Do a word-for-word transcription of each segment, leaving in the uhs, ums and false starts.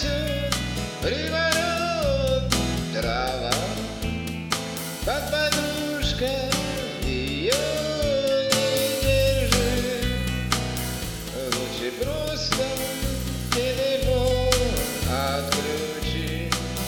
несет приворот трава, как подружка ее не держи. Лучше просто телефон отключи.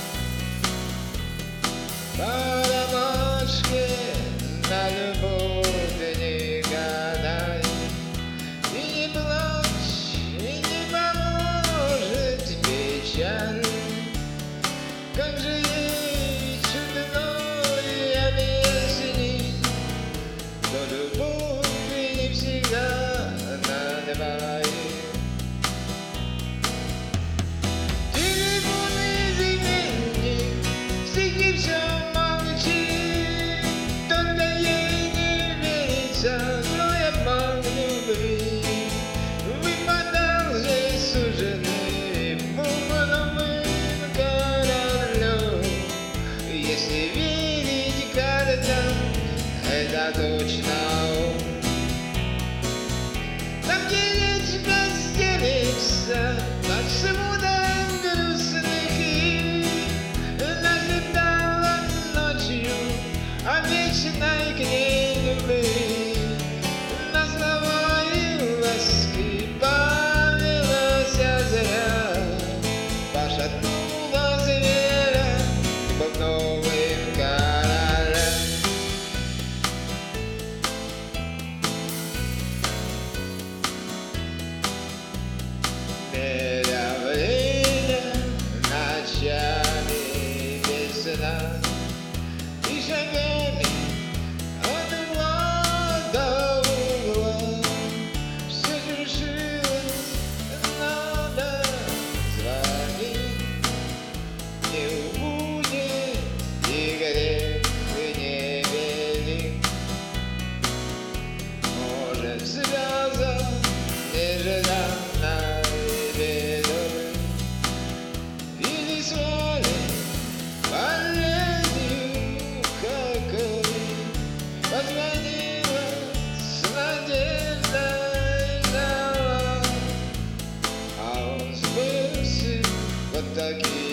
По домашке на любовь не гадай, и не плачь, и не поможет печаль. Как же ей чудно и объяснить, что любовь не всегда на двоих. Телефонный изменник всегда все молчит, только ей не верится злой обман любви. Выпадал же суженый пугливым кораблем, если верить картам, это точно он. Там, где речка стелется под шумом грустных ил, нашептала ночью о вечной к ней любви. На слова и ласки повелась зря, пошатнула зверя бубновым королем. Медовление ночами без сна и шагами от угла до угла все вершилось, надо звонить. Не убудет и грех не велик, может связан нежданно бедой или свален болезнью какой. Позвонила с надеждой, ждала, а он сбылся вот таким.